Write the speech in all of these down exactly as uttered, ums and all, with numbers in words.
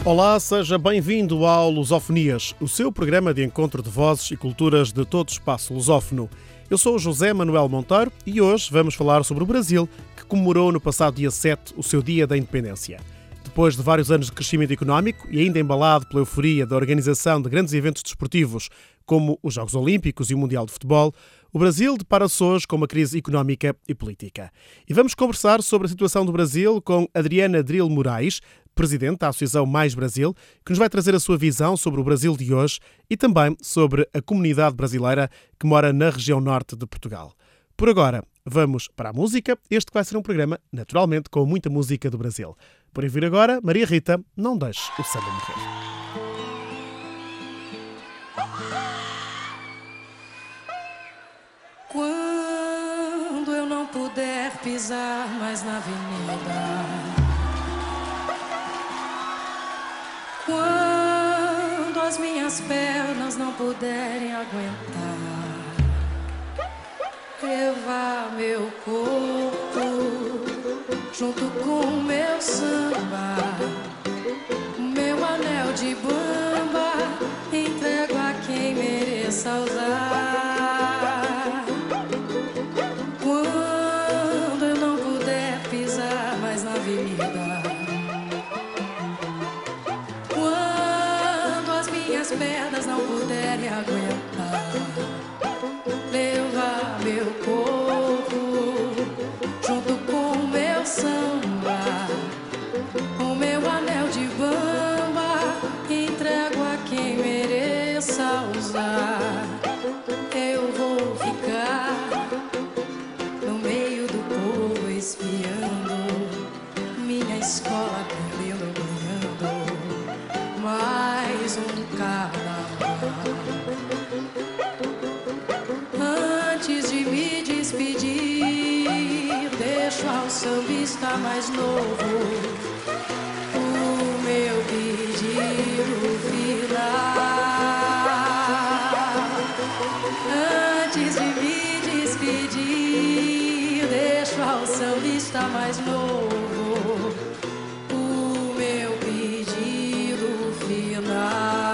Olá, seja bem-vindo ao Lusofonias, o seu programa de encontro de vozes e culturas de todo o espaço lusófono. Eu sou o José Manuel Monteiro e hoje vamos falar sobre o Brasil, que comemorou no passado dia sete o seu Dia da Independência. Depois de vários anos de crescimento económico e ainda embalado pela euforia da organização de grandes eventos desportivos, como os Jogos Olímpicos e o Mundial de Futebol, o Brasil depara-se hoje com uma crise económica e política. E vamos conversar sobre a situação do Brasil com Adriana Dril Moraes, presidente da Associação Mais Brasil, que nos vai trazer a sua visão sobre o Brasil de hoje e também sobre a comunidade brasileira que mora na região norte de Portugal. Por agora, vamos para a música. Este vai ser um programa, naturalmente, com muita música do Brasil. Por ouvir agora, Maria Rita, Não Deixe o Samba Morrer. Quando eu não puder pisar mais na avenida, quando as minhas pernas não puderem aguentar, levar meu corpo junto com o meu samba, o meu anel de bamba, entrego a quem mereça usar. Quando eu não puder pisar mais na avenida, quando as minhas pernas não puderem aguentar, levar meu corpo junto com o meu samba, o meu anel de bamba, entrego a quem mereça usar. Eu vou ficar no meio do povo espiando, minha escola perdendo, ganhando mais um carnaval. Antes de me despedir, deixo ao sambista mais novo o meu pedido final. Antes de me despedir, deixo ao sambista mais novo o meu pedido final.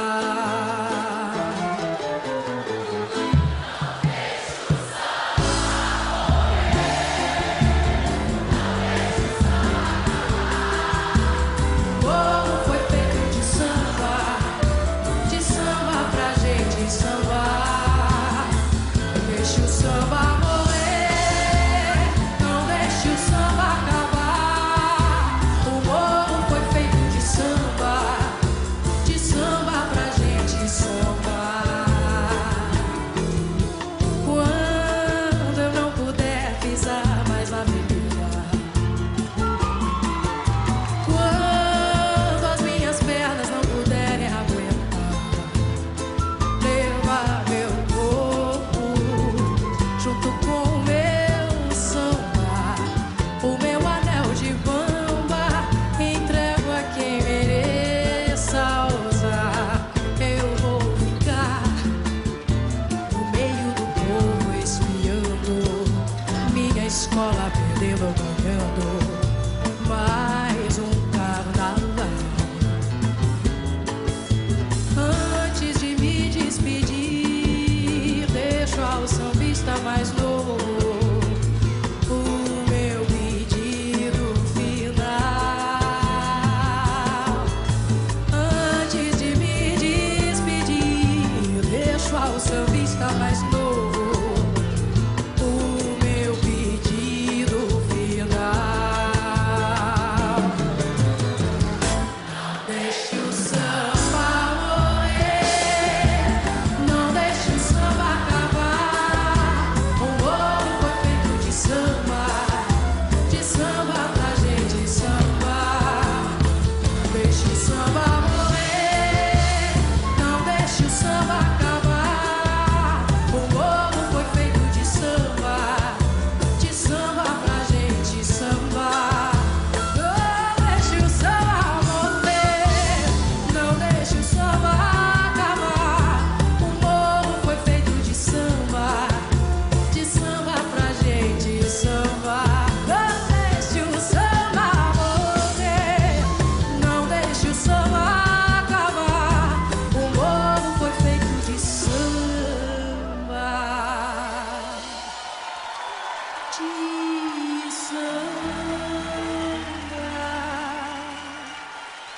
Deixe o samba morrer, não deixe o samba acabar.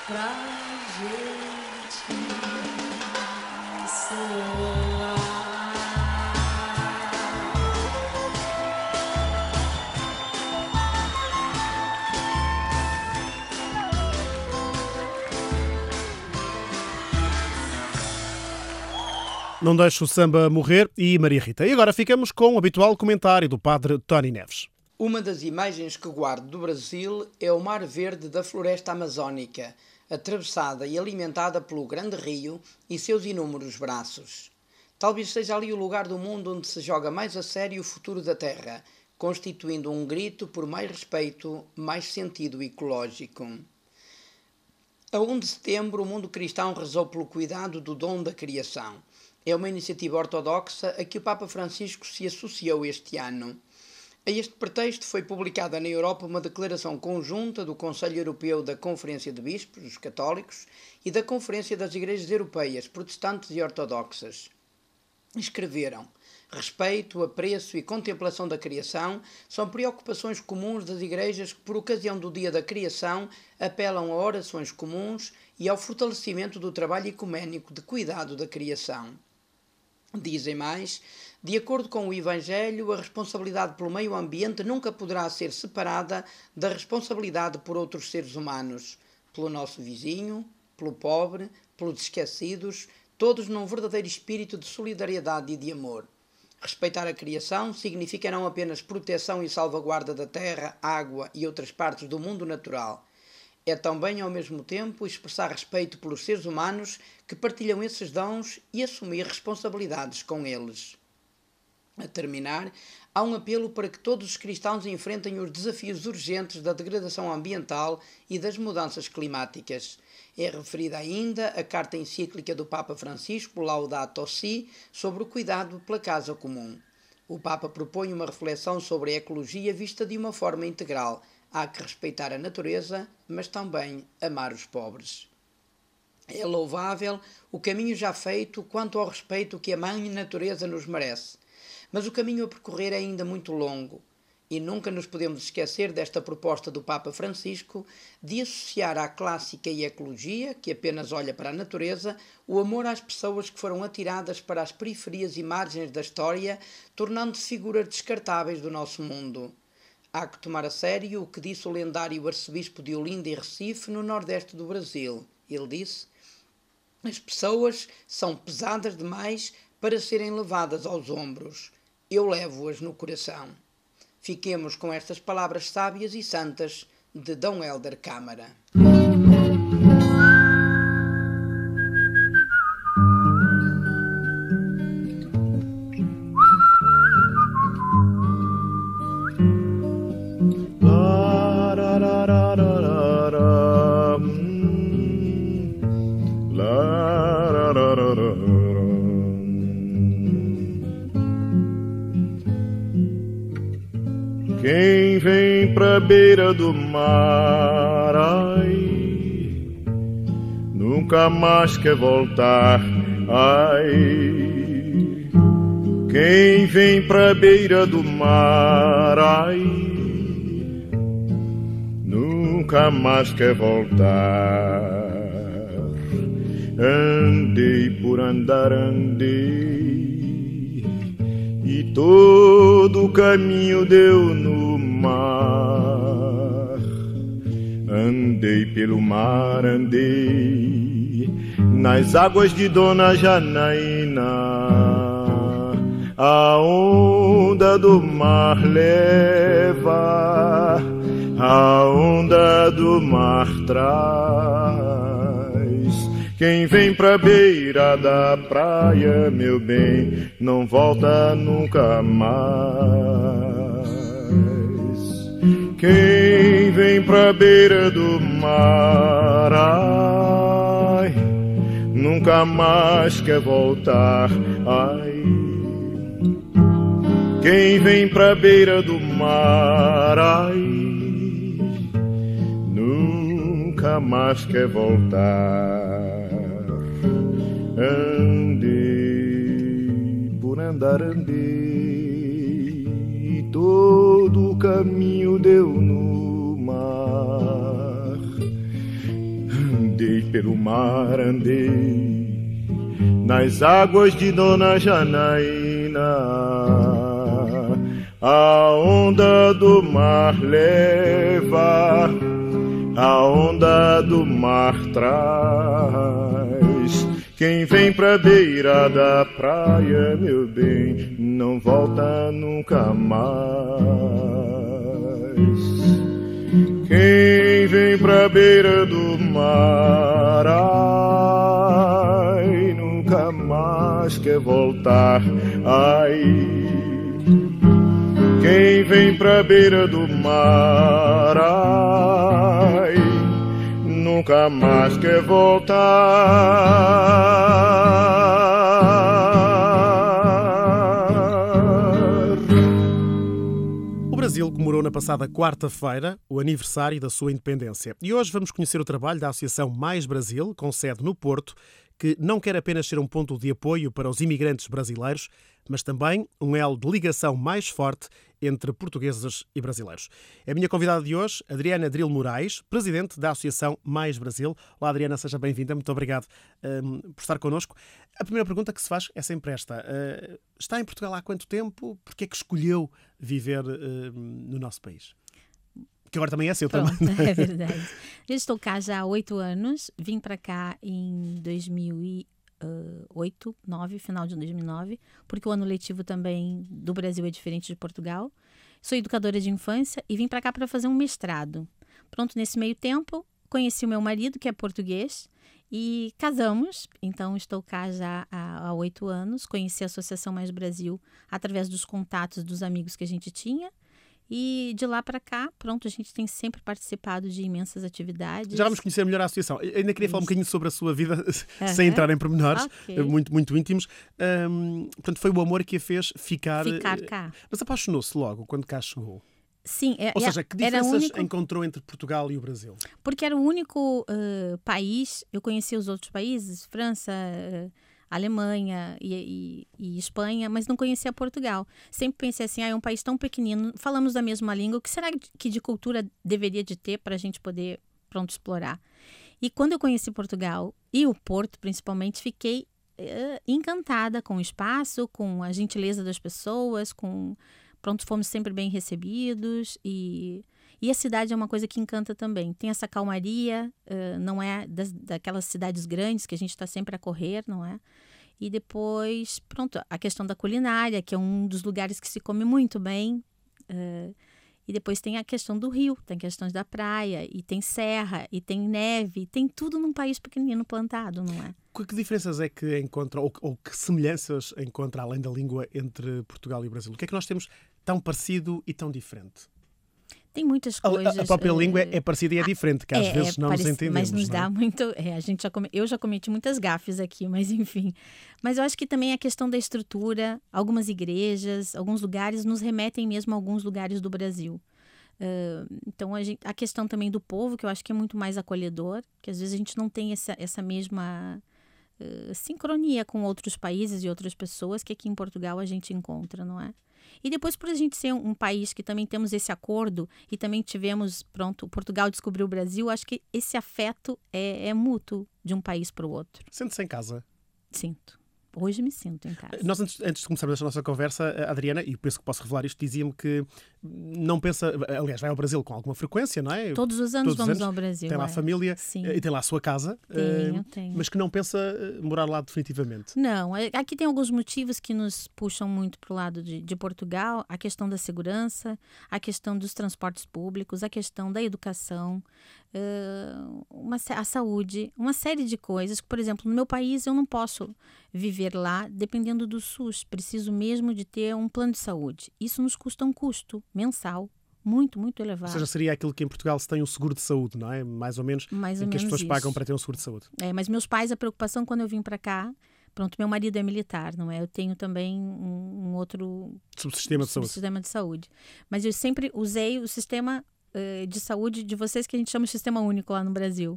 pra gente soar. Não deixe o samba morrer e Maria Rita. E agora ficamos com o habitual comentário do padre Tony Neves. Uma das imagens que guardo do Brasil é o mar verde da floresta amazónica, atravessada e alimentada pelo grande rio e seus inúmeros braços. Talvez seja ali o lugar do mundo onde se joga mais a sério o futuro da Terra, constituindo um grito por mais respeito, mais sentido ecológico. A primeiro de setembro, o mundo cristão rezou pelo cuidado do dom da criação. É uma iniciativa ortodoxa a que o Papa Francisco se associou este ano. A este pretexto foi publicada na Europa uma declaração conjunta do Conselho Europeu da Conferência de Bispos, os católicos, e da Conferência das Igrejas Europeias, protestantes e ortodoxas. Escreveram: respeito, apreço e contemplação da criação são preocupações comuns das igrejas que, por ocasião do Dia da Criação, apelam a orações comuns e ao fortalecimento do trabalho ecuménico de cuidado da criação. Dizem mais: de acordo com o Evangelho, a responsabilidade pelo meio ambiente nunca poderá ser separada da responsabilidade por outros seres humanos, pelo nosso vizinho, pelo pobre, pelos esquecidos, todos num verdadeiro espírito de solidariedade e de amor. Respeitar a criação significa não apenas proteção e salvaguarda da terra, água e outras partes do mundo natural. É também, ao mesmo tempo, expressar respeito pelos seres humanos que partilham esses dons e assumir responsabilidades com eles. A terminar, há um apelo para que todos os cristãos enfrentem os desafios urgentes da degradação ambiental e das mudanças climáticas. É referida ainda a carta encíclica do Papa Francisco, Laudato Si, sobre o cuidado pela casa comum. O Papa propõe uma reflexão sobre a ecologia vista de uma forma integral. Há que respeitar a natureza, mas também amar os pobres. É louvável o caminho já feito quanto ao respeito que a Mãe Natureza nos merece. Mas o caminho a percorrer é ainda muito longo, e nunca nos podemos esquecer desta proposta do Papa Francisco de associar à clássica e ecologia, que apenas olha para a natureza, o amor às pessoas que foram atiradas para as periferias e margens da história, tornando-se figuras descartáveis do nosso mundo. Há que tomar a sério o que disse o lendário arcebispo de Olinda e Recife, no nordeste do Brasil. Ele disse: as pessoas são pesadas demais para serem levadas aos ombros. Eu levo-as no coração. Fiquemos com estas palavras sábias e santas de Dom Hélder Câmara. Quem vem pra beira do mar, ai, nunca mais quer voltar, ai. Quem vem pra beira do mar, ai, nunca mais quer voltar. Andei por andar, andei, e todo o caminho deu no mar. Andei pelo mar, andei nas águas de Dona Janaína. A onda do mar leva, a onda do mar traz. Quem vem pra beira da praia, meu bem, não volta nunca mais. Quem vem pra beira do mar, ai, nunca mais quer voltar, ai. Quem vem pra beira do mar, ai, nunca mais quer voltar. Andei por andar, andei, e todo o caminho deu no mar. Andei pelo mar andei, nas águas de Dona Janaína, a onda do mar leva, a onda do mar traz. Quem vem pra beira da praia, meu bem, não volta nunca mais. Quem vem pra beira do mar, ai, nunca mais quer voltar, ai. Quem vem pra beira do mar, ai, nunca mais quer voltar. O Brasil comemorou na passada quarta-feira o aniversário da sua independência. E hoje vamos conhecer o trabalho da Associação Mais Brasil, com sede no Porto, que não quer apenas ser um ponto de apoio para os imigrantes brasileiros, mas também um elo de ligação mais forte entre portugueses e brasileiros. É a minha convidada de hoje, Adriana Dril Moraes, presidente da Associação Mais Brasil. Olá, Adriana, seja bem-vinda. Muito obrigado um, por estar connosco. A primeira pergunta que se faz é sempre esta. Uh, está em Portugal há quanto tempo? Porquê é que escolheu viver uh, no nosso país? Que agora também é seu. Pronto, também. É verdade. Eu estou cá já há oito anos. Vim para cá em dois mil e oito, nove, final de dois mil e nove, porque o ano letivo também do Brasil é diferente de Portugal. Sou educadora de infância e vim para cá para fazer um mestrado. Pronto, nesse meio tempo, conheci o meu marido, que é português, e casamos. Então, estou cá já há oito anos. Conheci a Associação Mais Brasil através dos contatos dos amigos que a gente tinha. E de lá para cá, pronto, a gente tem sempre participado de imensas atividades. Já vamos conhecer melhor a associação. Eu ainda queria falar um bocadinho sobre a sua vida, Uhum. sem entrar em pormenores, Okay. muito, muito íntimos. Um, portanto, foi o amor que a fez ficar... Ficar cá. Mas apaixonou-se logo quando cá chegou. Sim, é, Ou seja, que era diferenças único, encontrou entre Portugal e o Brasil? porque era o único uh, país, eu conhecia os outros países, França, uh, Alemanha e, e, e Espanha, mas não conhecia Portugal. Sempre pensei assim, ah, é um país tão pequenino, falamos da mesma língua, o que será que de cultura deveria de ter para a gente poder, pronto, explorar? E quando eu conheci Portugal, e o Porto principalmente, fiquei uh, encantada com o espaço, com a gentileza das pessoas, com... Pronto, fomos sempre bem recebidos e... E a cidade é uma coisa que encanta também. Tem essa calmaria, uh, não é das, daquelas cidades grandes que a gente está sempre a correr, não é? E depois, pronto, a questão da culinária, que é um dos lugares que se come muito bem. Uh, e depois tem a questão do rio, tem questões da praia, e tem serra, e tem neve, tem tudo num país pequenino plantado, não é? Que diferenças é que encontra, ou, ou que semelhanças encontra, além da língua, entre Portugal e o Brasil? O que é que nós temos tão parecido e tão diferente? Tem muitas A, coisas. a própria uh, língua é parecida e é diferente, que às é, vezes é não parec... nos entendemos. Mas nos não é? dá muito... É, a gente já come... Eu já cometi muitas gafes aqui, mas enfim. Mas eu acho que também a questão da estrutura, algumas igrejas, alguns lugares nos remetem mesmo a alguns lugares do Brasil. Uh, então a, gente... a questão também do povo, que eu acho que é muito mais acolhedor, que às vezes a gente não tem essa, essa mesma uh, sincronia com outros países e outras pessoas que aqui em Portugal a gente encontra, não é? E depois, por a gente ser um, um país que também temos esse acordo e também tivemos, pronto, Portugal descobriu o Brasil, acho que esse afeto é, é mútuo de um país para o outro. Sente-se em casa? Sinto. Hoje me sinto em casa. Nós, antes, antes de começarmos esta nossa conversa, a Adriana, e penso que posso revelar isto, dizia-me que não pensa... Aliás, vai ao Brasil com alguma frequência, não é? Todos os anos Todos os vamos anos. ao Brasil. Tem lá é. a família. Sim. E tem lá a sua casa. Tenho, uh, tenho. Mas que não pensa morar lá definitivamente. Não, aqui tem alguns motivos que nos puxam muito para o lado de, de Portugal. A questão da segurança, a questão dos transportes públicos, a questão da educação, uh, uma, a saúde, uma série de coisas. Por exemplo, no meu país eu não posso viver lá dependendo do SUS. Preciso mesmo de ter um plano de saúde. Isso nos custa um custo mensal muito, muito elevado. Ou seja, seria aquilo que em Portugal se tem um seguro de saúde, não é? Mais ou menos, Mais ou em que as menos pessoas isso. pagam para ter um seguro de saúde. É, mas meus pais, a preocupação quando eu vim para cá, pronto, meu marido é militar, não é? Eu tenho também um, um outro Subsistema de saúde. subsistema de saúde. Mas eu sempre usei o sistema uh, de saúde de vocês, que a gente chama de sistema único lá no Brasil.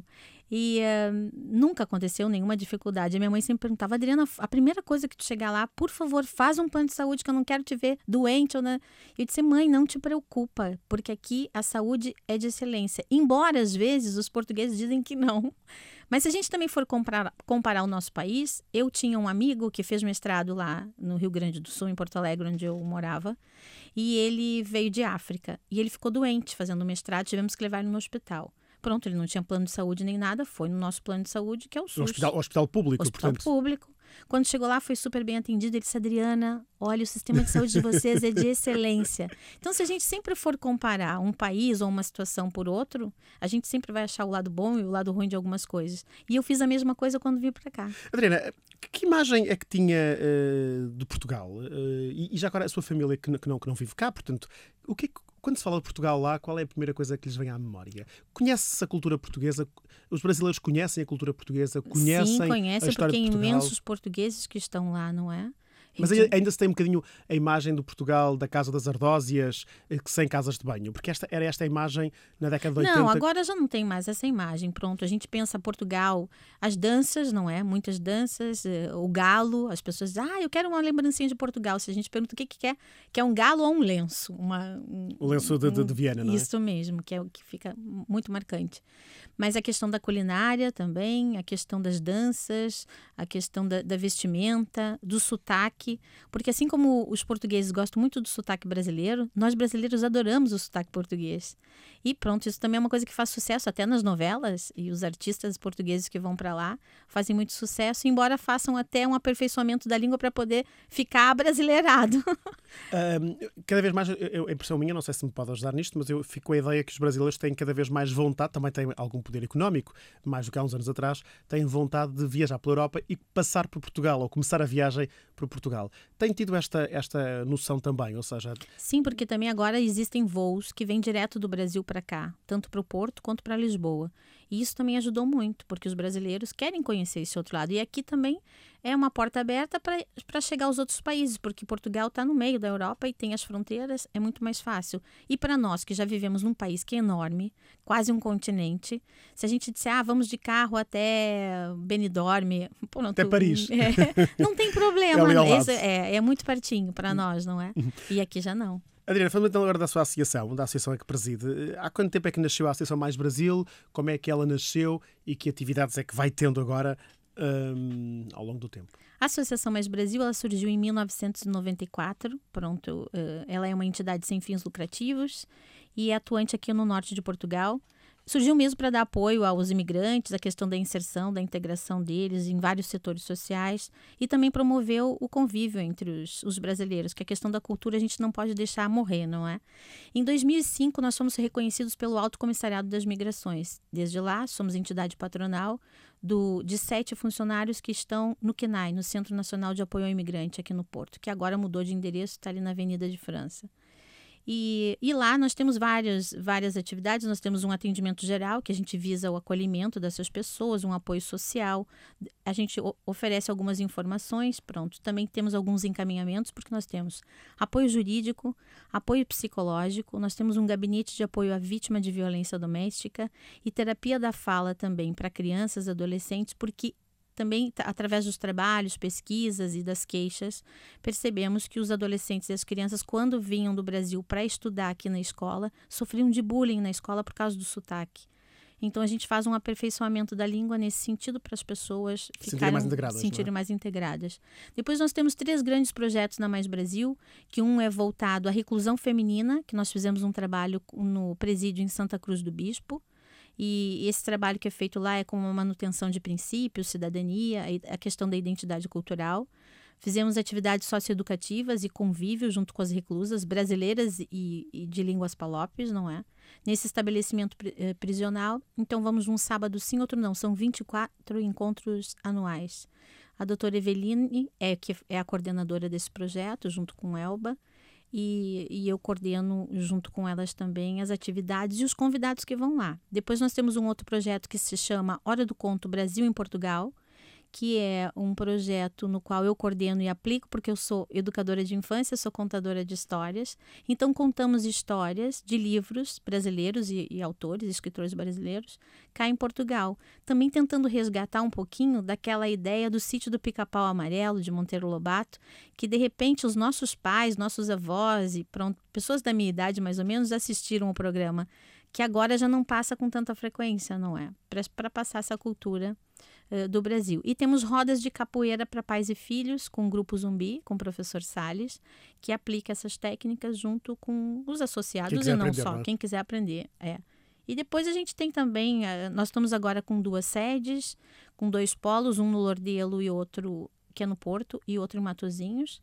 E uh, nunca aconteceu nenhuma dificuldade. A minha mãe sempre perguntava, Adriana, a primeira coisa que tu chegar lá, por favor, faz um plano de saúde que eu não quero te ver doente. Ou né? Eu disse, mãe, não te preocupa, porque aqui a saúde é de excelência. Embora, às vezes, os portugueses dizem que não. Mas se a gente também for comparar, comparar o nosso país, eu tinha um amigo que fez mestrado lá no Rio Grande do Sul, em Porto Alegre, onde eu morava, e ele veio de África. E ele ficou doente fazendo o mestrado, tivemos que levar ele no hospital. Pronto, ele não tinha plano de saúde nem nada, foi no nosso plano de saúde, que é o SUS. O hospital, hospital público, hospital portanto. público. Quando chegou lá, foi super bem atendido. Ele disse, Adriana, olha, o sistema de saúde de vocês é de excelência. Então, se a gente sempre for comparar um país ou uma situação por outro, a gente sempre vai achar o lado bom e o lado ruim de algumas coisas. E eu fiz a mesma coisa quando vim para cá. Adriana, que imagem é que tinha uh, de Portugal? Uh, e, e já agora a sua família que, que, não, que não vive cá, portanto, o que é que, quando se fala de Portugal lá, qual é a primeira coisa que lhes vem à memória? Conhece-se a cultura portuguesa? Os brasileiros conhecem a cultura portuguesa? Conhecem Sim, conhecem, a história porque de Portugal? imensos portugueses que estão lá, não é? Mas ainda se tem um bocadinho a imagem do Portugal da Casa das Ardósias, sem casas de banho, porque esta, era esta a imagem na década de oitenta. Não, agora já não tem mais essa imagem. Pronto, a gente pensa Portugal, as danças, não é? Muitas danças, o galo, as pessoas dizem, ah, eu quero uma lembrancinha de Portugal. Se a gente pergunta o que que quer, quer um galo ou um lenço? Uma, um, o lenço de, de, de Viena, não é? Isso mesmo, que é o que fica muito marcante. Mas a questão da culinária também, a questão das danças, a questão da, da vestimenta, do sotaque, porque assim como os portugueses gostam muito do sotaque brasileiro, nós brasileiros adoramos o sotaque português. E pronto, isso também é uma coisa que faz sucesso até nas novelas, e os artistas portugueses que vão para lá fazem muito sucesso, embora façam até um aperfeiçoamento da língua para poder ficar abrasileirado. Um, cada vez mais, eu, a impressão minha, não sei se me pode ajudar nisto, mas eu fico com a ideia que os brasileiros têm cada vez mais vontade, também têm algum poder económico, mais do que há uns anos atrás, têm vontade de viajar pela Europa e passar por Portugal, ou começar a viagem por Portugal. Tem tido esta, esta noção também, ou seja... Sim, porque também agora existem voos que vêm direto do Brasil para cá, tanto para o Porto quanto para Lisboa. E isso também ajudou muito, porque os brasileiros querem conhecer esse outro lado. E aqui também é uma porta aberta para chegar aos outros países, porque Portugal está no meio da Europa e tem as fronteiras, é muito mais fácil. E para nós, que já vivemos num país que é enorme, quase um continente, se a gente disser, ah, vamos de carro até Benidorm... Pô, não, até tu, Paris. É, não tem problema. É, Esse, é, é muito pertinho para nós, não é? E aqui já não. Adriana, falando então agora da sua associação, da associação que preside, há quanto tempo é que nasceu a Associação Mais Brasil? Como é que ela nasceu e que atividades é que vai tendo agora um, ao longo do tempo? A Associação Mais Brasil, ela surgiu em mil novecentos e noventa e quatro. Pronto, ela é uma entidade sem fins lucrativos e é atuante aqui no norte de Portugal. Surgiu mesmo para dar apoio aos imigrantes, a questão da inserção, da integração deles em vários setores sociais, e também promoveu o convívio entre os, os brasileiros, que a questão da cultura a gente não pode deixar morrer, não é? Em dois mil e cinco, nós fomos reconhecidos pelo Alto Comissariado das Migrações. Desde lá, somos entidade patronal do, de sete funcionários que estão no C N A I, no Centro Nacional de Apoio ao Imigrante, aqui no Porto, que agora mudou de endereço, está ali na Avenida de França. E, e lá nós temos várias, várias atividades, nós temos um atendimento geral, que a gente visa o acolhimento dessas pessoas, um apoio social, a gente o, oferece algumas informações, pronto, também temos alguns encaminhamentos, porque nós temos apoio jurídico, apoio psicológico, nós temos um gabinete de apoio à vítima de violência doméstica e terapia da fala também para crianças e adolescentes, porque também, através dos trabalhos, pesquisas e das queixas, percebemos que os adolescentes e as crianças, quando vinham do Brasil para estudar aqui na escola, sofriam de bullying na escola por causa do sotaque. Então, a gente faz um aperfeiçoamento da língua nesse sentido para as pessoas ficarem mais integradas, sentirem não é? mais integradas. Depois, nós temos três grandes projetos na Mais Brasil, que um é voltado à reclusão feminina, que nós fizemos um trabalho no presídio em Santa Cruz do Bispo. E esse trabalho que é feito lá é com uma manutenção de princípios, cidadania, a questão da identidade cultural. Fizemos atividades socioeducativas e convívio junto com as reclusas brasileiras e, e de línguas palopes, não é? Nesse estabelecimento eh, prisional. Então, vamos um sábado sim, outro não. São vinte e quatro encontros anuais. A doutora Eveline é, que é a coordenadora desse projeto, junto com Elba. E, e eu coordeno junto com elas também as atividades e os convidados que vão lá. Depois nós temos um outro projeto que se chama Hora do Conto Brasil em Portugal, que é um projeto no qual eu coordeno e aplico, porque eu sou educadora de infância, sou contadora de histórias. Então, contamos histórias de livros brasileiros e, e autores, escritores brasileiros, cá em Portugal. Também tentando resgatar um pouquinho daquela ideia do Sítio do Pica-Pau Amarelo, de Monteiro Lobato, que, de repente, os nossos pais, nossos avós e pronto, pessoas da minha idade, mais ou menos, assistiram o programa, que agora já não passa com tanta frequência, não é? Para passar essa cultura uh, do Brasil. E temos rodas de capoeira para pais e filhos, com o Grupo Zumbi, com o professor Salles, que aplica essas técnicas junto com os associados e não aprender, só, não é? quem quiser aprender. É. E depois a gente tem também, uh, nós estamos agora com duas sedes, com dois polos, um no Lordelo e outro que é no Porto, e outro em Matosinhos.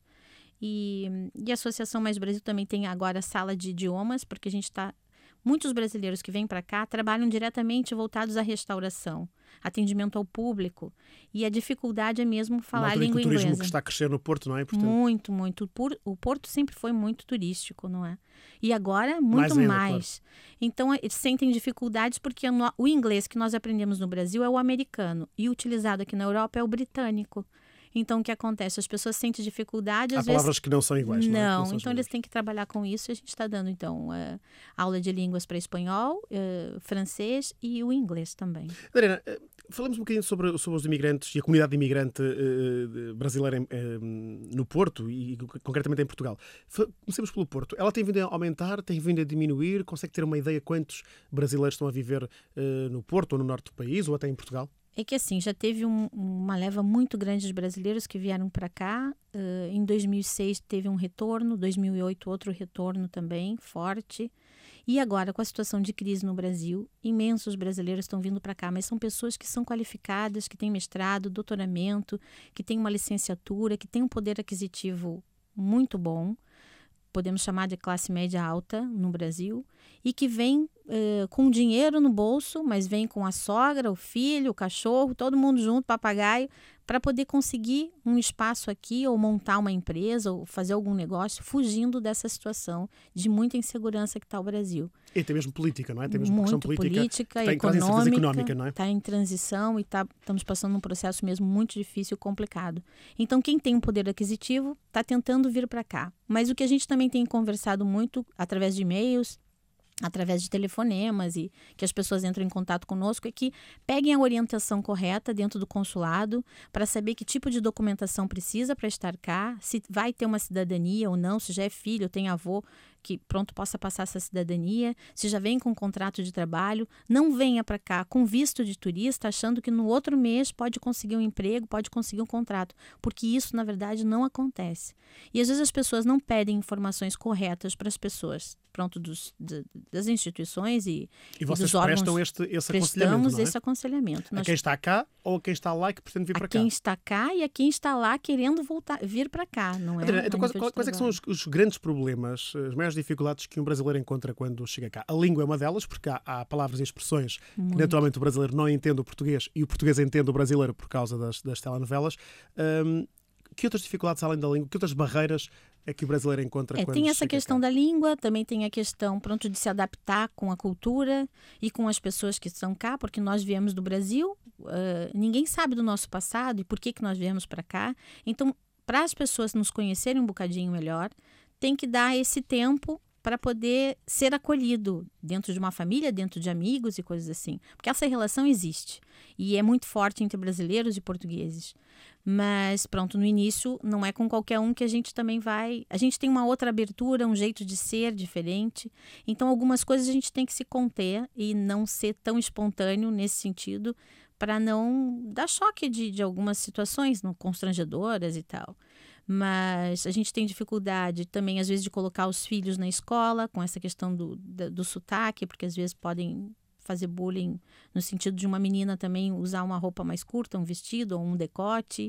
E, e a Associação Mais Brasil também tem agora sala de idiomas, porque a gente está... Muitos brasileiros que vêm para cá trabalham diretamente voltados à restauração, atendimento ao público, e a dificuldade é mesmo falar a língua o turismo inglesa. que está a crescer no Porto, não é? Portanto, Muito, muito. O, Por, o Porto sempre foi muito turístico, não é? E agora, muito Mais mais. ainda, claro. Então, eles sentem dificuldades porque no, o inglês que nós aprendemos no Brasil é o americano, e o utilizado aqui na Europa é o britânico. Então, o que acontece? As pessoas sentem dificuldade, há às palavras vezes... que não são iguais. Não, Não, é? Que não são então eles têm que trabalhar com isso. E a gente está dando, então, uh, aula de línguas para espanhol, uh, francês e o inglês também. Adriana, uh, falamos um bocadinho sobre, sobre os imigrantes e a comunidade imigrante uh, brasileira uh, no Porto e concretamente em Portugal. Comecemos pelo Porto. Ela tem vindo a aumentar, tem vindo a diminuir? Consegue ter uma ideia quantos brasileiros estão a viver uh, no Porto ou no norte do país ou até em Portugal? É que assim, já teve um, uma leva muito grande de brasileiros que vieram para cá. Uh, em dois mil e seis teve um retorno, dois mil e oito outro retorno também, forte. E agora, com a situação de crise no Brasil, imensos brasileiros estão vindo para cá, mas são pessoas que são qualificadas, que têm mestrado, doutoramento, que têm uma licenciatura, que têm um poder aquisitivo muito bom, podemos chamar de classe média alta no Brasil, e que vem uh, com dinheiro no bolso, mas vem com a sogra, o filho, o cachorro, todo mundo junto, papagaio, para poder conseguir um espaço aqui ou montar uma empresa ou fazer algum negócio, fugindo dessa situação de muita insegurança que está o Brasil. E tem mesmo política, não é? Tem mesmo uma Muito questão política, política, está em econômica, económica, não é? Está em transição e tá, estamos passando um processo mesmo muito difícil e complicado. Então, quem tem um poder aquisitivo está tentando vir para cá. Mas o que a gente também tem conversado muito através de e-mails, através de telefonemas e que as pessoas entram em contato conosco, é que peguem a orientação correta dentro do consulado para saber que tipo de documentação precisa para estar cá, se vai ter uma cidadania ou não, se já é filho ou tem avô que pronto possa passar essa cidadania, se já vem com um contrato de trabalho. Não venha para cá com visto de turista achando que no outro mês pode conseguir um emprego, pode conseguir um contrato, porque isso na verdade não acontece. E às vezes as pessoas não pedem informações corretas para as pessoas, pronto, dos, de, das instituições e, e, e vocês dos órgãos. prestam este, esse Prestamos aconselhamento, não é? esse aconselhamento. A Nós, quem está cá ou a quem está lá e que pretende vir a para cá? quem está cá e a quem está lá querendo voltar, vir para cá, não é? Adriana, então, A quais, nível de quais é que são trabalho. os, os grandes problemas, as maiores dificuldades que um brasileiro encontra quando chega cá? A língua é uma delas, porque há, há palavras e expressões Muito. que naturalmente o brasileiro não entende o português e o português entende o brasileiro por causa das, das telenovelas. Hum, que outras dificuldades além da língua, que outras barreiras é que o brasileiro encontra É, quando tem essa chega questão cá? da língua, também tem a questão pronto, de se adaptar com a cultura e com as pessoas que estão cá, porque nós viemos do Brasil, uh, ninguém sabe do nosso passado e por que, que nós viemos para cá. Então, para as pessoas nos conhecerem um bocadinho melhor, tem que dar esse tempo para poder ser acolhido dentro de uma família, dentro de amigos e coisas assim. Porque essa relação existe e é muito forte entre brasileiros e portugueses. Mas, pronto, no início não é com qualquer um que a gente também vai... A gente tem uma outra abertura, um jeito de ser diferente. Então, algumas coisas a gente tem que se conter e não ser tão espontâneo nesse sentido para não dar choque de, de algumas situações não, constrangedoras e tal. Mas a gente tem dificuldade também, às vezes, de colocar os filhos na escola com essa questão do, do, do sotaque, porque às vezes podem fazer bullying no sentido de uma menina também usar uma roupa mais curta, um vestido ou um decote.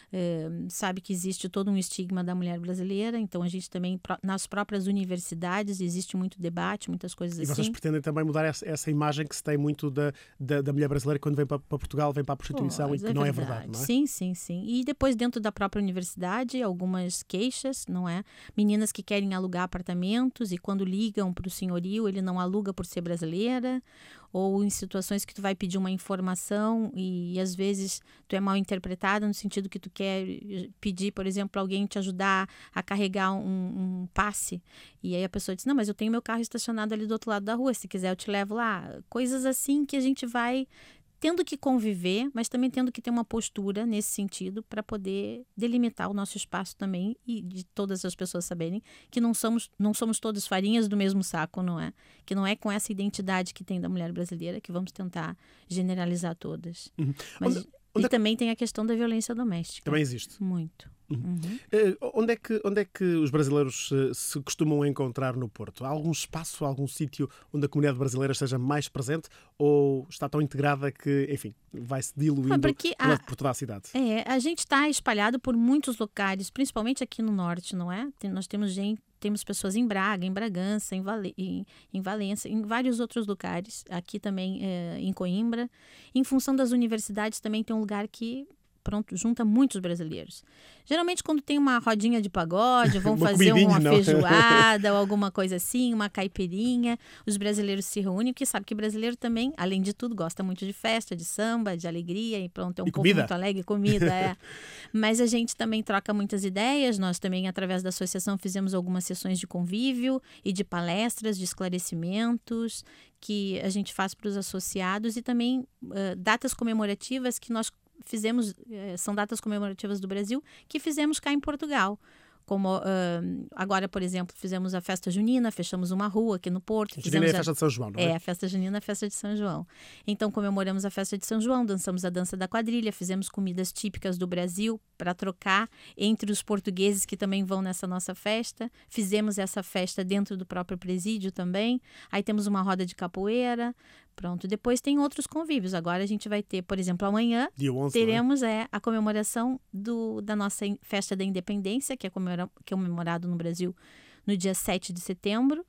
é, sabe que existe todo um estigma da mulher brasileira, então a gente também, nas próprias universidades, existe muito debate, muitas coisas e assim. E vocês pretendem também mudar essa, essa imagem que se tem muito da, da, da mulher brasileira quando vem para, para Portugal, vem para a prostituição, pois, e que é não verdade. é verdade, não é? Sim, sim, sim. E depois dentro da própria universidade, algumas queixas, não é? Meninas que querem alugar apartamentos e quando ligam para o senhorio, ele não aluga por ser brasileira, ou em situações que tu vai pedir uma informação e, e às vezes tu é mal interpretada no sentido que tu quer pedir, por exemplo, para alguém te ajudar a carregar um, um passe e aí a pessoa diz, não, mas eu tenho meu carro estacionado ali do outro lado da rua, se quiser eu te levo lá. Coisas assim que a gente vai tendo que conviver, mas também tendo que ter uma postura nesse sentido para poder delimitar o nosso espaço também e de todas as pessoas saberem que não somos, não somos todas farinhas do mesmo saco, não é? Que não é com essa identidade que tem da mulher brasileira que vamos tentar generalizar todas. Uhum. Mas, onde, onde... E também tem a questão da violência doméstica. Também existe. Muito. Uhum. Uhum. Uh, onde, é que, onde é que os brasileiros uh, se costumam encontrar no Porto? Há algum espaço, algum sítio onde a comunidade brasileira esteja mais presente ou está tão integrada que, enfim, vai-se diluindo ah, por toda a cidade? É, a gente está espalhado por muitos locais, principalmente aqui no norte, não é? Tem, nós temos gente, temos pessoas em Braga, em Bragança, em, Vale, em, em Valência, em vários outros lugares, aqui também é, em Coimbra. Em função das universidades também tem um lugar que pronto, junta muitos brasileiros. Geralmente quando tem uma rodinha de pagode, vão uma fazer uma não. feijoada ou alguma coisa assim, uma caipirinha, os brasileiros se reúnem, porque sabe que brasileiro também, além de tudo, gosta muito de festa, de samba, de alegria, e pronto, é um e povo comida. muito alegre, comida, é. Mas a gente também troca muitas ideias, nós também, através da associação, fizemos algumas sessões de convívio e de palestras, de esclarecimentos, que a gente faz para os associados e também uh, datas comemorativas que nós fizemos, são datas comemorativas do Brasil, que fizemos cá em Portugal. Como uh, agora, por exemplo, fizemos a festa junina, fechamos uma rua aqui no Porto. A junina é a festa de São João, não é? É, a festa junina é a festa de São João. Então, comemoramos a festa de São João, dançamos a dança da quadrilha, fizemos comidas típicas do Brasil para trocar entre os portugueses que também vão nessa nossa festa. Fizemos essa festa dentro do próprio presídio também. Aí temos uma roda de capoeira. Pronto, depois tem outros convívios. Agora a gente vai ter, por exemplo, amanhã Dia onze, teremos é? É, a comemoração do, da nossa festa da independência, que é, comemora, que é comemorado no Brasil no dia sete de setembro.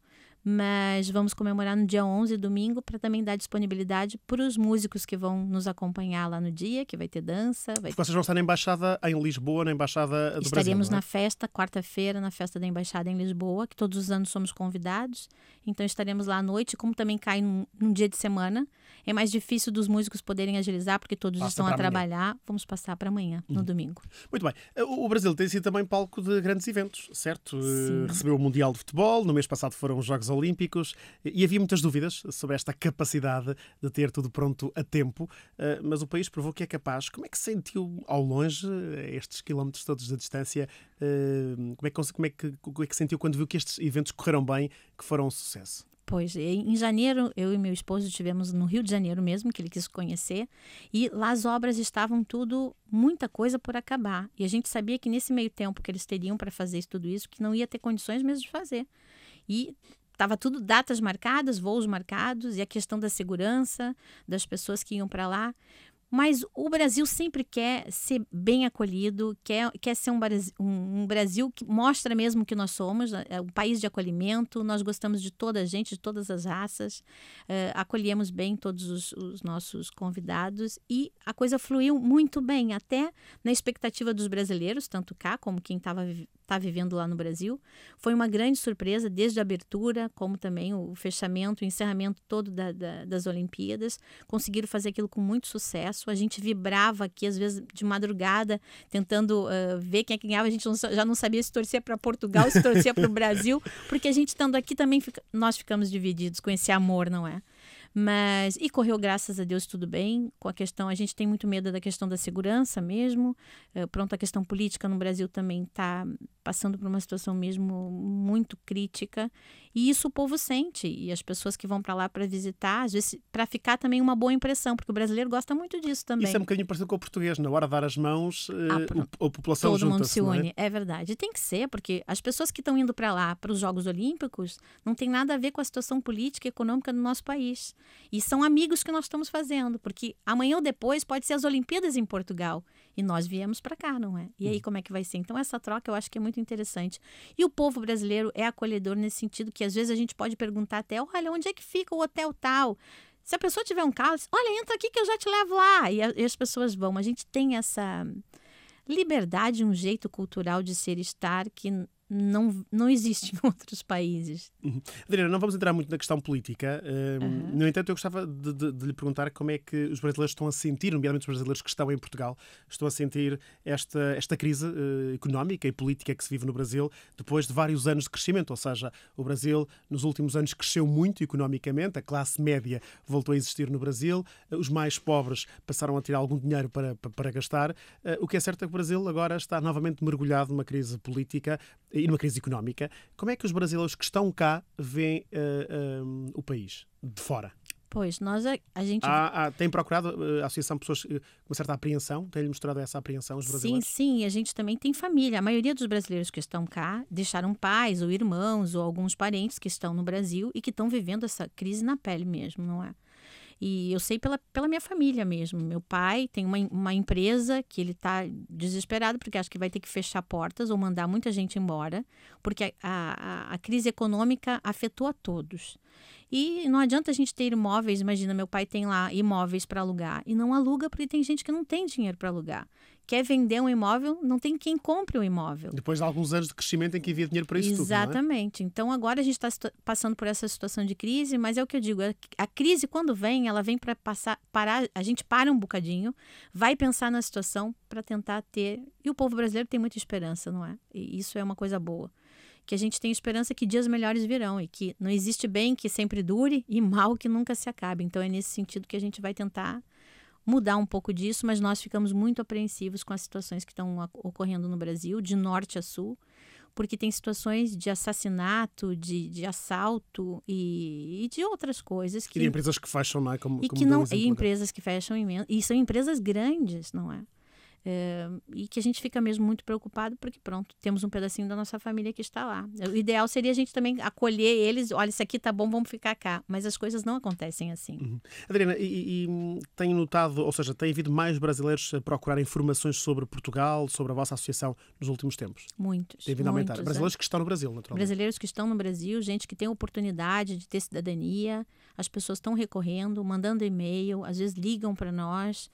Mas vamos comemorar no dia onze, domingo, para também dar disponibilidade para os músicos que vão nos acompanhar lá no dia, que vai ter dança. Vai ter... Vocês vão estar na Embaixada em Lisboa, na Embaixada do Brasil, Estaremos não é? na festa, quarta-feira, na festa da Embaixada em Lisboa, que todos os anos somos convidados. Então estaremos lá à noite, como também cai num, num dia de semana. É mais difícil dos músicos poderem agilizar, porque todos Passa estão a trabalhar. Amanhã. Vamos passar para amanhã, no uhum. domingo. Muito bem. O Brasil tem sido também palco de grandes eventos, certo? Sim. Recebeu o Mundial de Futebol, no mês passado foram os Jogos Olímpicos e havia muitas dúvidas sobre esta capacidade de ter tudo pronto a tempo, mas o país provou que é capaz. Como é que se sentiu ao longe, a estes quilómetros todos de distância, como é que, como é que, como é que sentiu quando viu que estes eventos correram bem, que foram um sucesso? Pois, em janeiro, eu e meu esposo estivemos no Rio de Janeiro mesmo, que ele quis conhecer, e lá as obras estavam tudo, muita coisa por acabar. E a gente sabia que nesse meio tempo que eles teriam para fazer tudo isso, que não ia ter condições mesmo de fazer. E estava tudo, datas marcadas, voos marcados, e a questão da segurança das pessoas que iam para lá. Mas o Brasil sempre quer ser bem acolhido, quer, quer ser um, um, um Brasil que mostra mesmo que nós somos, é um país de acolhimento, nós gostamos de toda a gente, de todas as raças, uh, acolhemos bem todos os, os nossos convidados e a coisa fluiu muito bem, até na expectativa dos brasileiros, tanto cá como quem estava está vivendo lá no Brasil. Foi uma grande surpresa, desde a abertura, como também o fechamento, o encerramento todo da, da, das Olimpíadas. Conseguiram fazer aquilo com muito sucesso. A gente vibrava aqui, às vezes, de madrugada, tentando uh, ver quem é que ganhava. A gente não, já não sabia se torcia para Portugal, se torcia para o Brasil, porque a gente estando aqui também, fica, nós ficamos divididos com esse amor, não é? Mas, e correu, graças a Deus, tudo bem. Com a questão, a gente tem muito medo da questão da segurança mesmo. Uh, pronto, a questão política no Brasil também está passando por uma situação mesmo muito crítica. E isso o povo sente. E as pessoas que vão para lá para visitar, às vezes, para ficar também uma boa impressão, porque o brasileiro gosta muito disso também. Isso é um bocadinho parecido com o português. Na hora de dar as mãos, Ah, uh, a população Todo mundo junta-se, se não é? une, é verdade. E tem que ser, porque as pessoas que estão indo para lá, para os Jogos Olímpicos, não tem nada a ver com a situação política e econômica do nosso país. E são amigos que nós estamos fazendo, porque amanhã ou depois pode ser as Olimpíadas em Portugal. E nós viemos para cá, não é? E aí como é que vai ser? Então essa troca eu acho que é muito interessante. E o povo brasileiro é acolhedor nesse sentido que às vezes a gente pode perguntar até, olha, onde é que fica o hotel tal? Se a pessoa tiver um carro, diz, olha, entra aqui que eu já te levo lá. E, a, e as pessoas vão. A gente tem essa liberdade, um jeito cultural de ser e estar que não, não existe em outros países. Uhum. Adriana, não vamos entrar muito na questão política. Uh, Uhum. No entanto, eu gostava de, de, de lhe perguntar como é que os brasileiros estão a sentir, nomeadamente os brasileiros que estão em Portugal, estão a sentir esta, esta crise uh, económica e política que se vive no Brasil depois de vários anos de crescimento. Ou seja, o Brasil nos últimos anos cresceu muito economicamente, a classe média voltou a existir no Brasil, uh, os mais pobres passaram a ter algum dinheiro para, para, para gastar. Uh, o que é certo é que o Brasil agora está novamente mergulhado numa crise política e numa crise económica. Como é que os brasileiros que estão cá veem uh, um, o país de fora? Pois, nós a, a gente... Há, há, tem procurado uh, a associação pessoas uh, com uma certa apreensão? Tem-lhe mostrado essa apreensão aos Sim, brasileiros? sim, a gente também tem família. A maioria dos brasileiros que estão cá deixaram pais ou irmãos ou alguns parentes que estão no Brasil e que estão vivendo essa crise na pele mesmo, não é? E eu sei pela, pela minha família mesmo. Meu pai tem uma, uma empresa que ele está desesperado porque acha que vai ter que fechar portas ou mandar muita gente embora, porque a, a, a crise econômica afetou a todos. E não adianta a gente ter imóveis, imagina, meu pai tem lá imóveis para alugar e não aluga porque tem gente que não tem dinheiro para alugar. Quer vender um imóvel, não tem quem compre o imóvel. Depois de alguns anos de crescimento em que havia dinheiro para isso tudo, não é? Exatamente. Então agora a gente está passando por essa situação de crise, mas é o que eu digo, a crise quando vem, ela vem para passar, parar, a gente para um bocadinho, vai pensar na situação para tentar ter, e o povo brasileiro tem muita esperança, não é? E isso é uma coisa boa. Que a gente tem esperança que dias melhores virão e que não existe bem que sempre dure e mal que nunca se acabe. Então é nesse sentido que a gente vai tentar mudar um pouco disso, mas nós ficamos muito apreensivos com as situações que estão ocorrendo no Brasil, de norte a sul, porque tem situações de assassinato, de, de assalto e, e de outras coisas. Que, e de empresas que fecham, não é? Como, e como que não, exemplo, e empresas que fecham, e são empresas grandes, não é? É, e que a gente fica mesmo muito preocupado porque, pronto, temos um pedacinho da nossa família que está lá. O ideal seria a gente também acolher eles, olha, isso aqui tá bom, vamos ficar cá. Mas as coisas não acontecem assim. Uhum. Adriana, e, e tem notado, ou seja, tem havido mais brasileiros a procurar informações sobre Portugal, sobre a vossa associação nos últimos tempos? Muitos. Tem vindo a aumentar. Muitos, Brasileiros é. que estão no Brasil, naturalmente. Brasileiros que estão no Brasil, gente que tem oportunidade de ter cidadania, as pessoas estão recorrendo, mandando e-mail, às vezes ligam para nós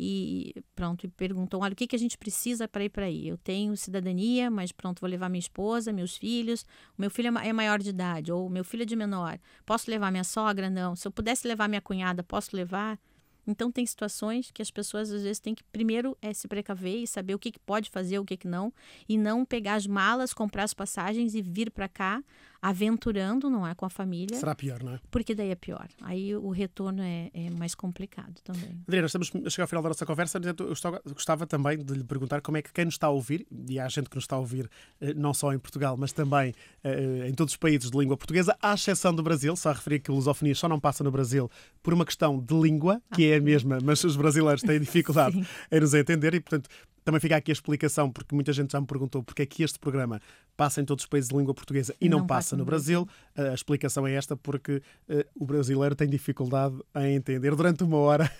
e pronto, e perguntam, olha, o que, que a gente precisa para ir para aí? Eu tenho cidadania, mas pronto, vou levar minha esposa, meus filhos, o meu filho é maior de idade, ou o meu filho é de menor, posso levar minha sogra? Não. Se eu pudesse levar minha cunhada, posso levar? Então tem situações que as pessoas às vezes têm que primeiro é, se precaver e saber o que, que pode fazer, o que, que não, e não pegar as malas, comprar as passagens e vir para cá aventurando, não é, com a família. Será pior, não é? Porque daí é pior. Aí o retorno é, é mais complicado também. Adriana, estamos a chegar ao final da nossa conversa. Eu gostava, gostava também de lhe perguntar como é que quem nos está a ouvir, e há gente que nos está a ouvir não só em Portugal, mas também uh, em todos os países de língua portuguesa, à exceção do Brasil, só a referir que a lusofonia só não passa no Brasil por uma questão de língua, que ah, é a mesma, mas os brasileiros têm dificuldade em nos entender e, portanto, também fica aqui a explicação, porque muita gente já me perguntou porque é que este programa passa em todos os países de língua portuguesa e não, não passa no Brasil. Brasil. A explicação é esta, porque uh, o brasileiro tem dificuldade em entender durante uma hora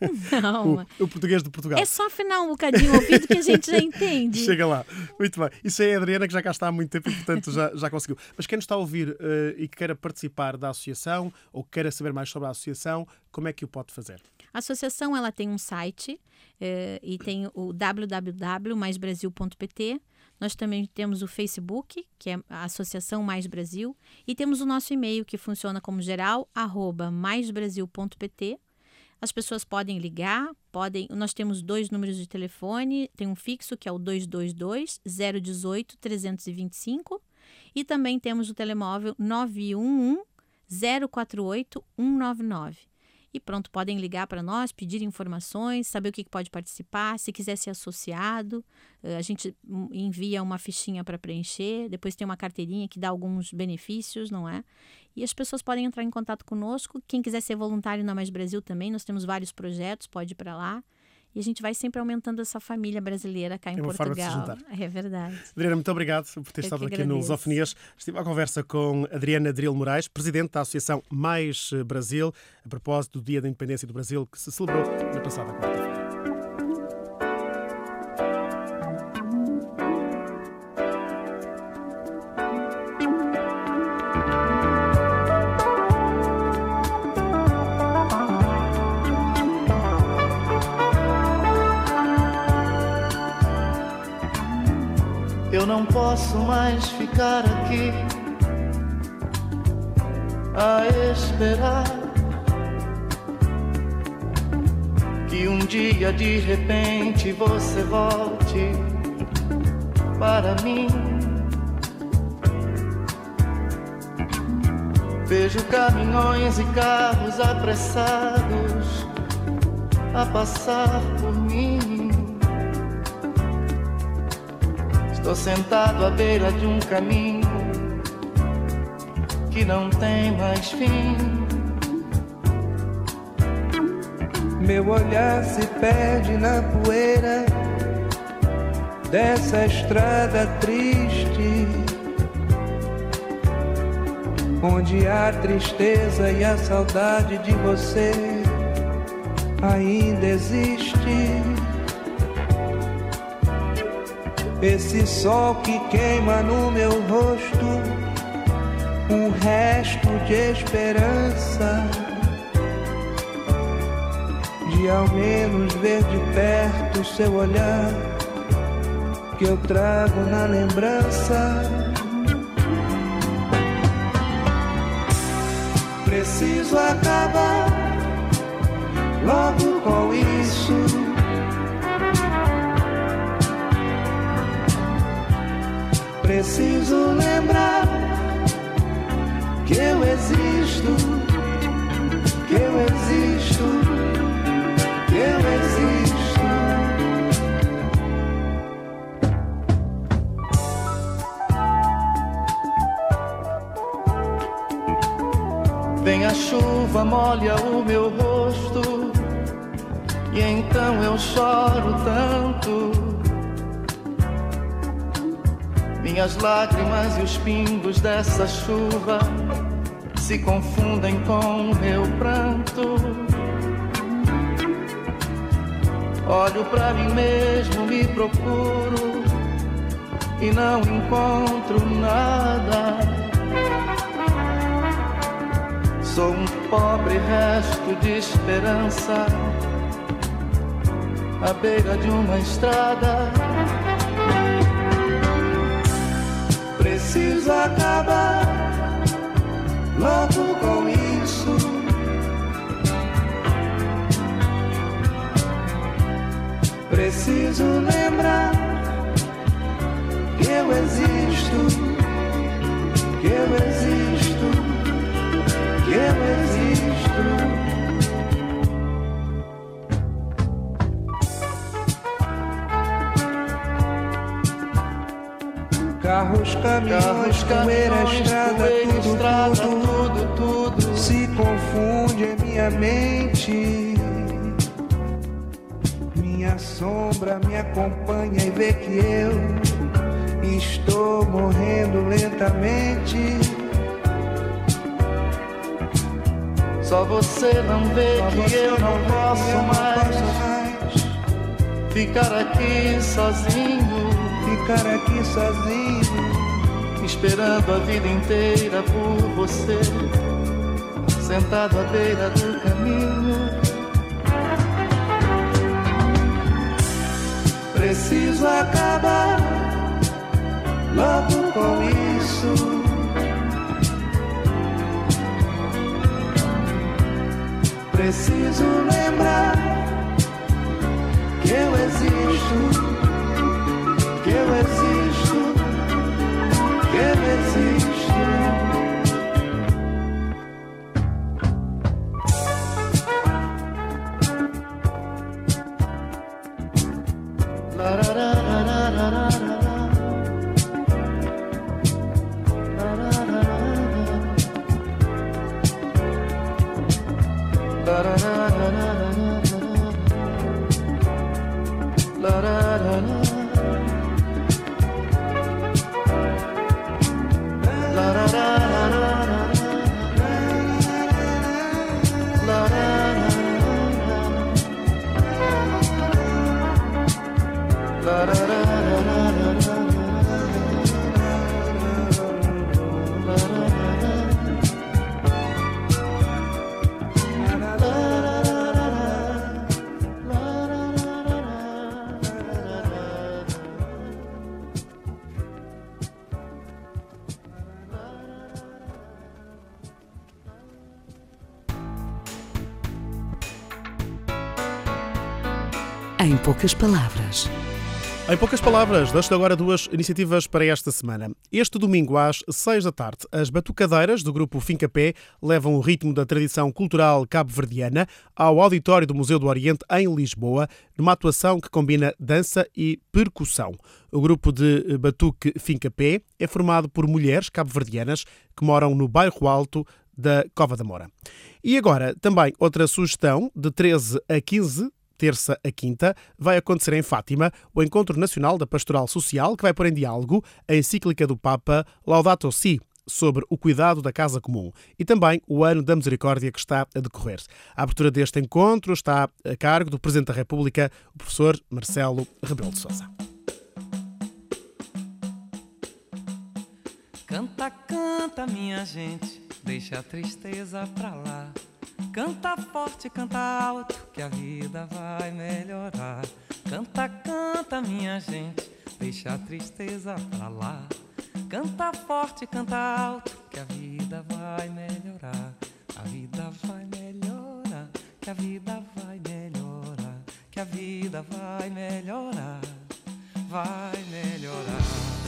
não, o, o português de Portugal. É só afinar um bocadinho o ouvido que a gente já entende. Chega lá. Muito bem. Isso é a Adriana, que já cá está há muito tempo e, portanto, já, já conseguiu. Mas quem nos está a ouvir uh, e que queira participar da associação ou queira saber mais sobre a associação, como é que o pode fazer? A associação ela tem um site eh, e tem o w w w ponto mais brasil ponto p t. Nós também temos o Facebook, que é a Associação Mais Brasil, e temos o nosso e-mail, que funciona como geral, arroba mais brasil ponto p t. As pessoas podem ligar, podem. Nós temos dois números de telefone, tem um fixo, que é o dois dois dois, zero um oito, três dois cinco, e também temos o telemóvel nove um um, zero quatro oito, um nove nove. E pronto, podem ligar para nós, pedir informações, saber o que pode participar. Se quiser ser associado, a gente envia uma fichinha para preencher. Depois tem uma carteirinha que dá alguns benefícios, não é? E as pessoas podem entrar em contato conosco. Quem quiser ser voluntário na Mais Brasil também, nós temos vários projetos, pode ir para lá. E a gente vai sempre aumentando essa família brasileira cá em Portugal. É uma forma de se juntar. É verdade. Adriana, muito obrigado por ter Eu estado aqui agradeço. no Lusofonias. Estive à conversa com Adriana Dril Moraes, presidente da Associação Mais Brasil, a propósito do Dia da Independência do Brasil, que se celebrou na passada quarta-feira. Eu não posso mais ficar aqui a esperar que um dia de repente você volte para mim. Vejo caminhões e carros apressados a passar por mim. Estou sentado à beira de um caminho que não tem mais fim. Meu olhar se perde na poeira dessa estrada triste, onde a tristeza e a saudade de você ainda existe. Esse sol que queima no meu rosto, um resto de esperança, de ao menos ver de perto seu olhar, que eu trago na lembrança. Preciso acabar logo com isso. Preciso lembrar que eu existo, que eu existo, que eu existo. Vem a chuva, molha o meu rosto, e então eu choro tanto. Minhas lágrimas e os pingos dessa chuva se confundem com meu pranto. Olho pra mim mesmo, me procuro e não encontro nada. Sou um pobre resto de esperança à beira de uma estrada. Preciso acabar logo com isso. Preciso lembrar que eu existo, que eu existo, que eu existo. Carros, caminhões, poeira, estrada, tudo, estrada, tudo, tudo, tudo se confunde em minha mente. Minha sombra me acompanha e vê que eu estou morrendo lentamente. Só você não vê Só que você eu não vê posso que eu não mais posso mais ficar aqui sozinho, ficar aqui sozinho, esperando a vida inteira por você, sentado à beira do caminho. Preciso acabar logo com isso. Preciso lembrar que eu existo, que eu existo, que eu existo. Em poucas palavras. Em poucas palavras, deixo agora duas iniciativas para esta semana. Este domingo, às seis da tarde, as batucadeiras do grupo Fincapé levam o ritmo da tradição cultural cabo-verdiana ao auditório do Museu do Oriente, em Lisboa, numa atuação que combina dança e percussão. O grupo de batuque Fincapé é formado por mulheres cabo-verdianas que moram no bairro Alto da Cova da Moura. E agora, também outra sugestão, de treze a quinze terça a quinta, vai acontecer em Fátima o Encontro Nacional da Pastoral Social, que vai pôr em diálogo a encíclica do Papa Laudato Si, sobre o cuidado da casa comum, e também o Ano da Misericórdia que está a decorrer. A abertura deste encontro está a cargo do Presidente da República, o professor Marcelo Rebelo de Sousa. Canta, canta, minha gente, deixa a tristeza pra lá. Canta forte, canta alto, que a vida vai melhorar. Canta, canta, minha gente, deixa a tristeza pra lá. Canta forte, canta alto, que a vida vai melhorar. A vida vai melhorar, que a vida vai melhorar. Que a vida vai melhorar, vai melhorar.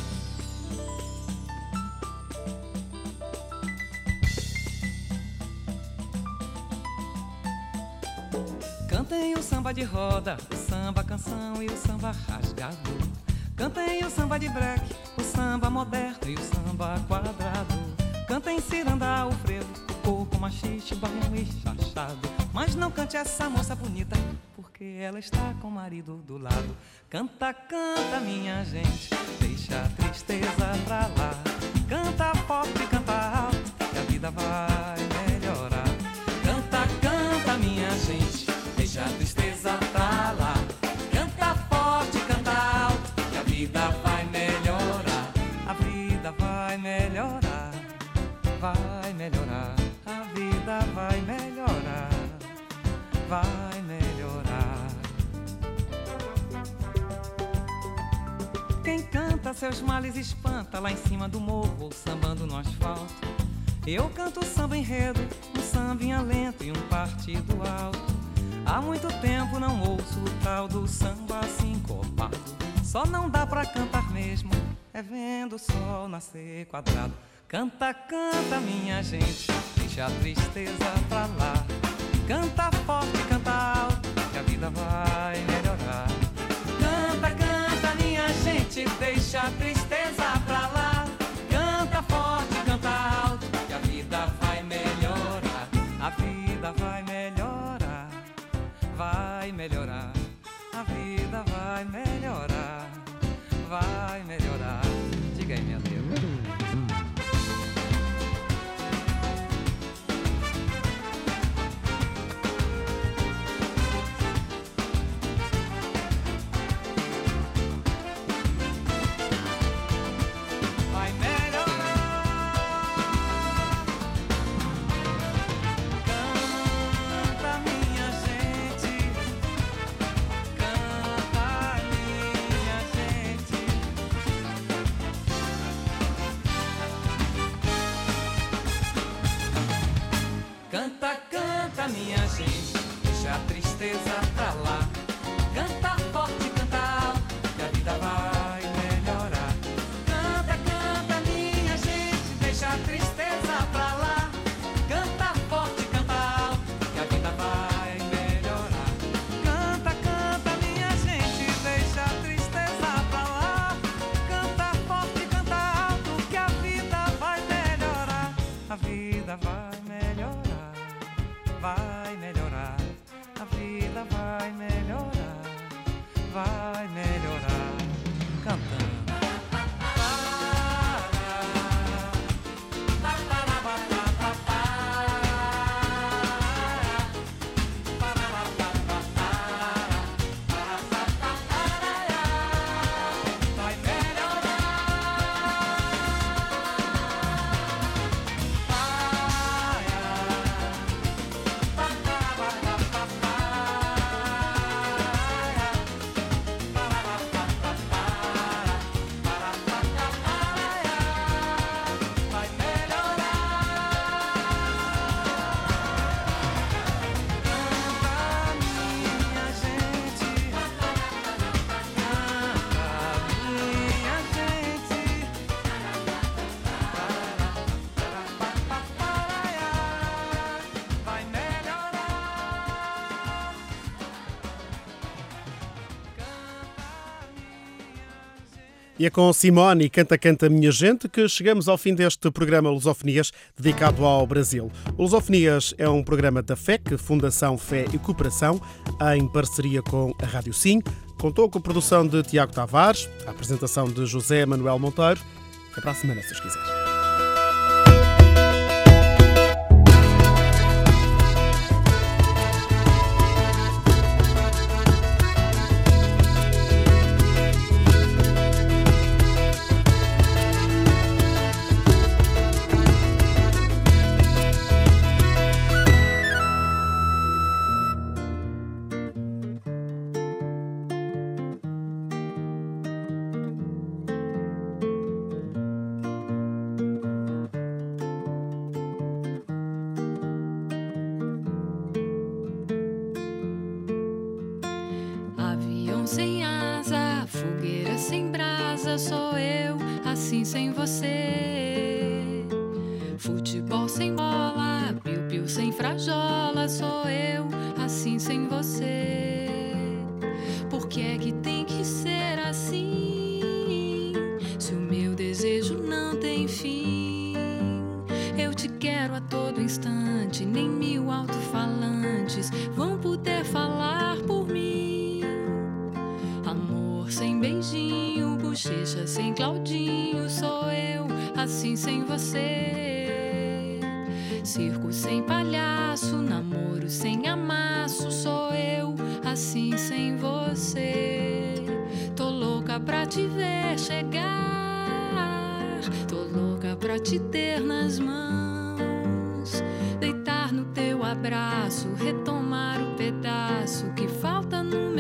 Cantem o samba de roda, o samba canção e o samba rasgado. Cantem o samba de break, o samba moderno e o samba quadrado. Cantem ciranda, o frevo, o corpo machiste, baião e chachado. Mas não cante essa moça bonita, porque ela está com o marido do lado. Canta, canta, minha gente, deixa a tristeza pra lá. Canta forte, canta alto, que a vida vai melhorar. Canta, canta, minha gente, deixa a tristeza pra lá. Canta forte, canta alto, que a vida vai melhorar. A vida vai melhorar, vai melhorar. A vida vai melhorar, vai melhorar. Quem canta seus males espanta lá em cima do morro ou sambando no asfalto. Eu canto samba enredo, um sambinha lento e um partido alto. Há muito tempo não ouço o tal do samba assim copado. Só não dá pra cantar mesmo, é vendo o sol nascer quadrado. Canta, canta, minha gente, deixa a tristeza pra lá. Canta forte, canta alto, que a vida vai melhorar. Canta, canta, minha gente, deixa a tristeza pra lá. Canta forte, canta alto, que a vida vai melhorar. A vida vai melhorar, vai melhorar. A vida vai melhorar, vai melhorar. Diga aí, minha Deus. E é com Simone e Canta Canta Minha Gente que chegamos ao fim deste programa Lusofonias dedicado ao Brasil. O Lusofonias é um programa da F E C, Fundação Fé e Cooperação, em parceria com a Rádio Sim. Contou com a produção de Tiago Tavares, a apresentação de José Manuel Monteiro. Até para a semana, se os quiseres. Sem asa, fogueira sem brasa, sou eu, assim sem você. Futebol sem bola, piu-piu sem frajola, sou eu, assim sem você. Por que é que tem que ser assim? Se o meu desejo não tem fim, eu te quero a todo instante, nem mil alto-falantes vão poder falar por mim. Amor sem beijinho, bochecha sem Claudinho, sou eu, assim sem você. Circo sem palhaço, namoro sem amasso, sou eu, assim sem você. Tô louca pra te ver chegar, tô louca pra te ter nas mãos, deitar no teu abraço, retomar o pedaço que falta no meu